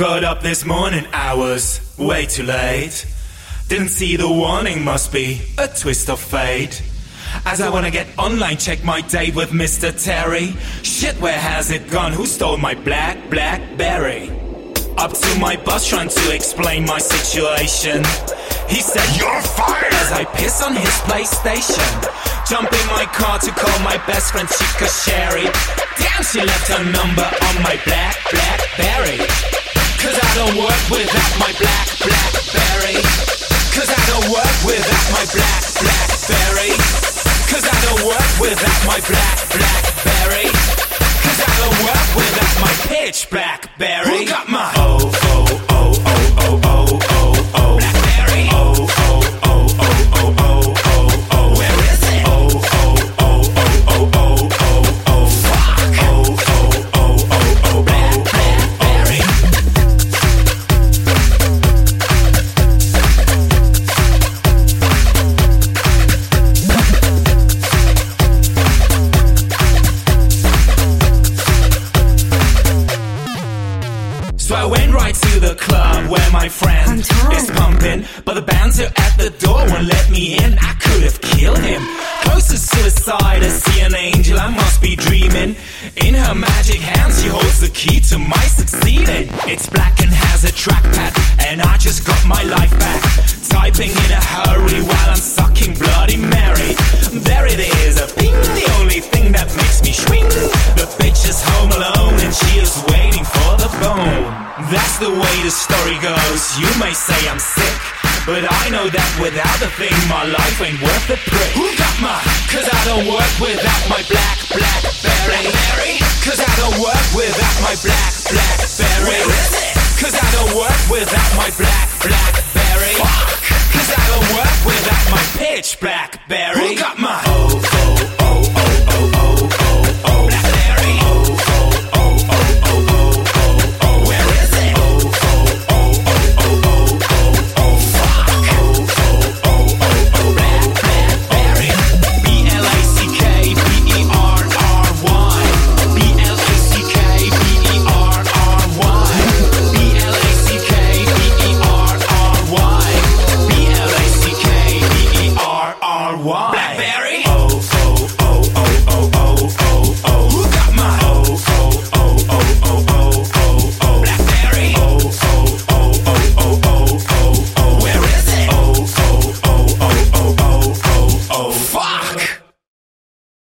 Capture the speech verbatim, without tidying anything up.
got up this morning, I was way too late. Didn't see the warning, must be a twist of fate. As I wanna get online, check my date with Mister Terry. Shit, where has it gone? Who stole my black, blackberry? Up to my boss trying to explain my situation. He said, "You're fired!" as I piss on his PlayStation. Jump in my car to call my best friend Chica Sherry. Damn, she left her number on my black, blackberry. Cause I don't work without my black, blackberry. Cause I don't work without my black, blackberry. Cause I don't work without my black, blackberry. Cause I don't work without my pitch blackberry. Who got my oh, oh, oh, oh, oh, oh, oh, oh blackberry? Oh, oh, oh, oh, oh, oh, oh, oh. Where is it? Oh, oh, oh, oh, oh, oh, oh, oh. Fuck. Oh, oh, oh, oh, oh, black, blackberry. So I went right to the club where my friend is pumping, but the bouncer at the door won't let me in. I could have killed him. Close to suicide, I see an angel, I must be dreaming. In her magic hand, she holds the key to my succeeding. It's black and has a trackpad, and I just got my life back. Typing in a hurry while I'm sucking Bloody Mary. There it is, a ping, the only thing that makes me swing. The bitch is home alone, and she is waiting for the bone. That's the way the story goes. You may say I'm sick, but I know that without the thing, my life ain't worth the prick. Who got my? Cause I don't work without my black, blackberry. Cause I don't work without my black, blackberry. Where is it? Cause I don't work without my black, blackberry. Fuck. Cause I don't work without my pitch blackberry.